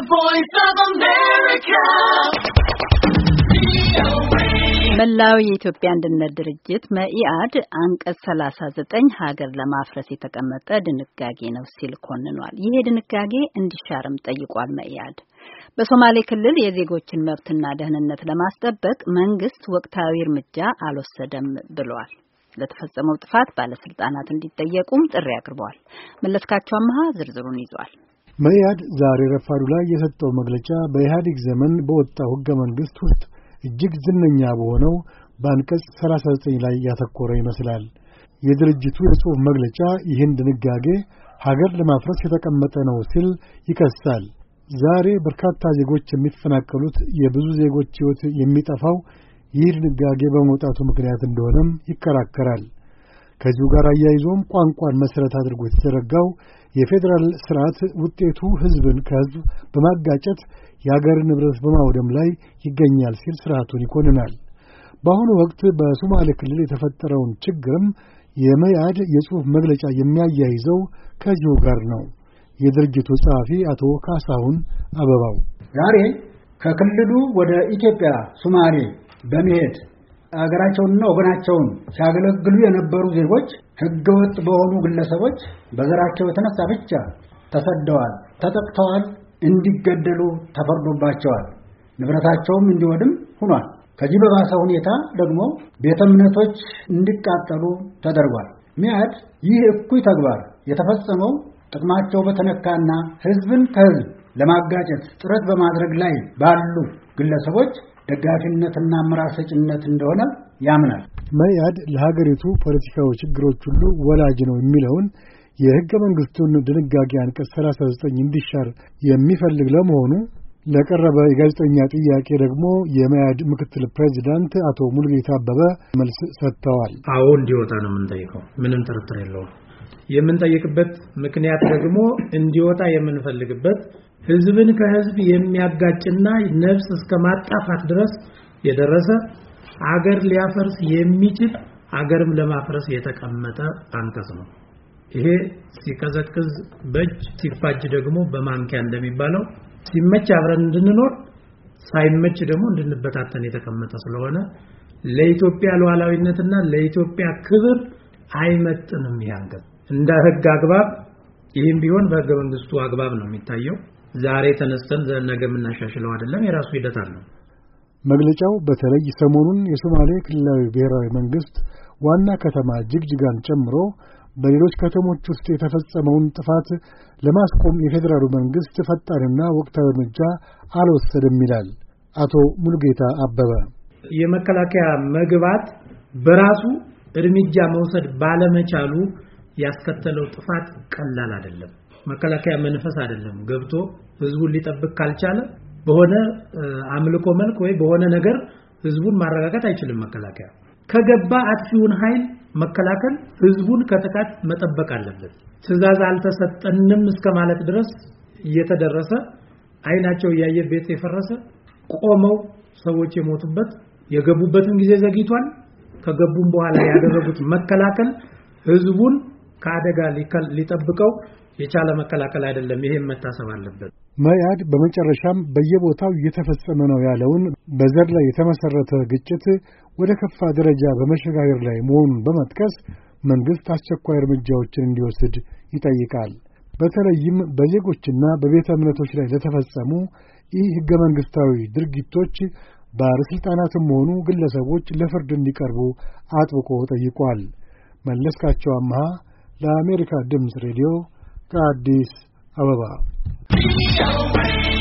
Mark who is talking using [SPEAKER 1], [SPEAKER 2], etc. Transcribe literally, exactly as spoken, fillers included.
[SPEAKER 1] voice of America.
[SPEAKER 2] መላው የኢትዮጵያ አንድነት ድርጅት መኢአድ አንቀጽ ሰላሳ ዘጠኝ ሀገር ለማፍረስ የተቀመጠ ድንጋጌ ነው ሲል ኮንኗል። ይሄ ድንጋጌ እንዲሻርም ጠይቋል። መኢአድ በሶማሌ ክልል የዜጎችን መብትና ደህንነት ለማስጠበቅ መንግስት ወቅታዊ እርምጃ አልወሰደም ብሏል። ለተፈጸመው ጥፋት ባለስልጣናት እንዲጠየቁም ጥሪ አቅርበዋል። መለስካቸው አማሃ ዝርዝሩን ይዟል።
[SPEAKER 3] መኢአድ ዛሬ ረፋዱ ላይ የሰጠው መግለጫ በኢህአዴግ ዘመን በወጣው ህገ መንግስት ውስጥ እጅግ ዝነኛ በሆነው በአንቀጽ ሰላሳ ዘጠኝ ላይ ያተኮረ ይመስላል። የድርጅቱ የጽሑፍ መግለጫ ይህን ድንጋጌ ሀገር ለማፍረስ የተቀመጠ ነው ሲል ይከሳል። ዛሬ በርካታ ዜጎች የሚፈናቀሉት፣ የብዙ ዜጎች ሕይወት የሚጠፋው ይህ ድንጋጌ በመውጣቱ ምክንያት እንደሆነም ይከራከራል። ከዚሁ ጋር አያይዞም ቋንቋን መሠረት አድርጎ የተዘረጋው የፌዴራል ስርዓት ውጤቱ ህዝብን ከህዝብ በማጋጨት የአገርን ንብረት በማውደም ላይ ይገኛል ሲል ስርዓቱን ይኮንናል። በአሁኑ ወቅት በሶማሌ ክልል የተፈጠረውን ችግርም የመኢአድ የጽሑፍ መግለጫ የሚያያይዘው ከዚሁ ጋር ነው። የድርጅቱ ጸሐፊ አቶ ካሳሁን አበባው
[SPEAKER 4] ዛሬ ከክልሉ ወደ ኢትዮጵያ ሶማሌ በመሄድ አገራቸውንና ወገናቸውን ሲያገለግሉ የነበሩ ዜጎች ህገወጥ በሆኑ ግለሰቦች በዘራቸው የተነሳ ብቻ ተሰደዋል፣ ተጠቅተዋል፣ እንዲገደሉ ተፈርዶባቸዋል፣ ንብረታቸውም እንዲወድም ሆኗል። ከዚህ በባሰ ሁኔታ ደግሞ ቤተ እምነቶች እንዲቃጠሉ ተደርጓል። መኢአድ ይህ እኩይ ተግባር የተፈጸመው ጥቅማቸው በተነካና ህዝብን ከህዝብ ለማጋጨት ጥረት በማድረግ ላይ ባሉ ግለሰቦች ደጋፊነትና አመራር ሰጭነት እንደሆነ ያምናል።
[SPEAKER 3] መኢአድ ለሀገሪቱ ፖለቲካዊ ችግሮች ሁሉ ወላጅ ነው የሚለውን የህገ መንግስቱን ድንጋጌ አንቀጽ ሰላሳ ዘጠኝ እንዲሻር የሚፈልግ ለመሆኑ ለቀረበ የጋዜጠኛ ጥያቄ ደግሞ የመኢአድ ምክትል ፕሬዚዳንት አቶ ሙሉጌታ አበበ መልስ ሰጥተዋል።
[SPEAKER 5] አዎ እንዲወጣ ነው የምንጠይቀው፣ ምንም ጥርጥር የለውም። የምንጠይቅበት ምክንያት ደግሞ እንዲወጣ የምንፈልግበት ህዝብን ከህዝብ የሚያጋጭና ነፍስ እስከ ማጣፋት ድረስ የደረሰ አገር ሊያፈርስ የሚችል አገርም ለማፍረስ የተቀመጠ አንቀጽ ነው። ይሄ ሲቀዘቅዝ በእጅ ሲፋጅ ደግሞ በማንኪያ እንደሚባለው ሲመች አብረን እንድንኖር ሳይመች ደግሞ እንድንበታተን የተቀመጠ ስለሆነ ለኢትዮጵያ ሉዓላዊነትና ለኢትዮጵያ ክብር አይመጥንም። ይሄ አንቀጽ እንደ ህግ አግባብ ይህም ቢሆን በህገ መንግስቱ አግባብ ነው የሚታየው። ዛሬ ተነስተን ነገ የምናሻሽለው አይደለም፣ የራሱ ሂደት አለው።
[SPEAKER 3] መግለጫው በተለይ ሰሞኑን የሶማሌ ክልላዊ ብሔራዊ መንግስት ዋና ከተማ ጅግጅጋን ጨምሮ በሌሎች ከተሞች ውስጥ የተፈጸመውን ጥፋት ለማስቆም የፌዴራሉ መንግስት ፈጣንና ወቅታዊ እርምጃ አልወሰደም ይላል አቶ ሙሉጌታ አበበ።
[SPEAKER 5] የመከላከያ መግባት በራሱ እርምጃ መውሰድ ባለመቻሉ ያስከተለው ጥፋት ቀላል አይደለም። መከላከያ መንፈስ አይደለም ገብቶ ህዝቡን ሊጠብቅ ካልቻለ በሆነ አምልኮ መልክ ወይ በሆነ ነገር ህዝቡን ማረጋጋት አይችልም። መከላከያ ከገባ አጥፊውን ኃይል መከላከል፣ ህዝቡን ከጥቃት መጠበቅ አለበት። ትዕዛዝ አልተሰጠንም እስከማለት ድረስ እየተደረሰ አይናቸው ያየ ቤት የፈረሰ ቆመው ሰዎች የሞቱበት የገቡበትን ጊዜ ዘግይቷል። ከገቡም በኋላ ያደረጉት መከላከል ህዝቡን ከአደጋ ሊጠብቀው የቻለ መከላከል አይደለም። ይሄን መታሰብ አለበት።
[SPEAKER 3] መኢአድ በመጨረሻም በየቦታው እየተፈጸመ ነው ያለውን በዘር ላይ የተመሰረተ ግጭት ወደ ከፋ ደረጃ በመሸጋገር ላይ መሆኑን በመጥቀስ መንግስት አስቸኳይ እርምጃዎችን እንዲወስድ ይጠይቃል። በተለይም በዜጎችና በቤተ እምነቶች ላይ ለተፈጸሙ ይህ ህገ መንግስታዊ ድርጊቶች ባለስልጣናትም ሆኑ ግለሰቦች ለፍርድ እንዲቀርቡ አጥብቆ ጠይቋል። መለስካቸው አማሃ ለአሜሪካ ድምፅ ሬዲዮ ከአዲስ አበባ